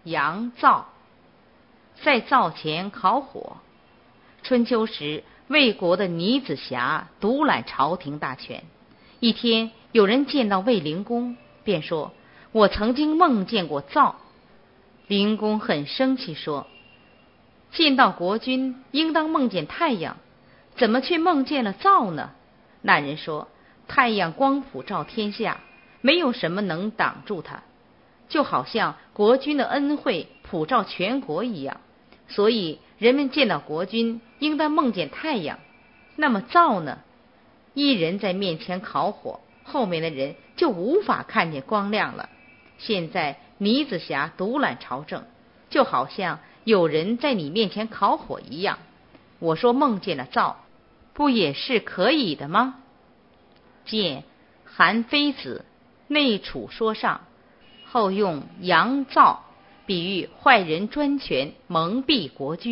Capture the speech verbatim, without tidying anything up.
阳灶，在灶前烤火。春秋时，魏国的倪子瑕独揽朝廷大权。一天，有人见到卫灵公，便说：我曾经梦见过灶。灵公很生气，说：见到国君应当梦见太阳，怎么却梦见了灶呢？那人说：太阳光普照天下，没有什么能挡住它，就好像国君的恩惠普照全国一样，所以人们见到国君应当梦见太阳。那么灶呢？一人在面前烤火，后面的人就无法看见光亮了。现在倪子瑕独揽朝政，就好像有人在你面前烤火一样。我说梦见了灶，不也是可以的吗？见韩非子内储说上，后用阳灶比喻坏人专权蒙蔽国君。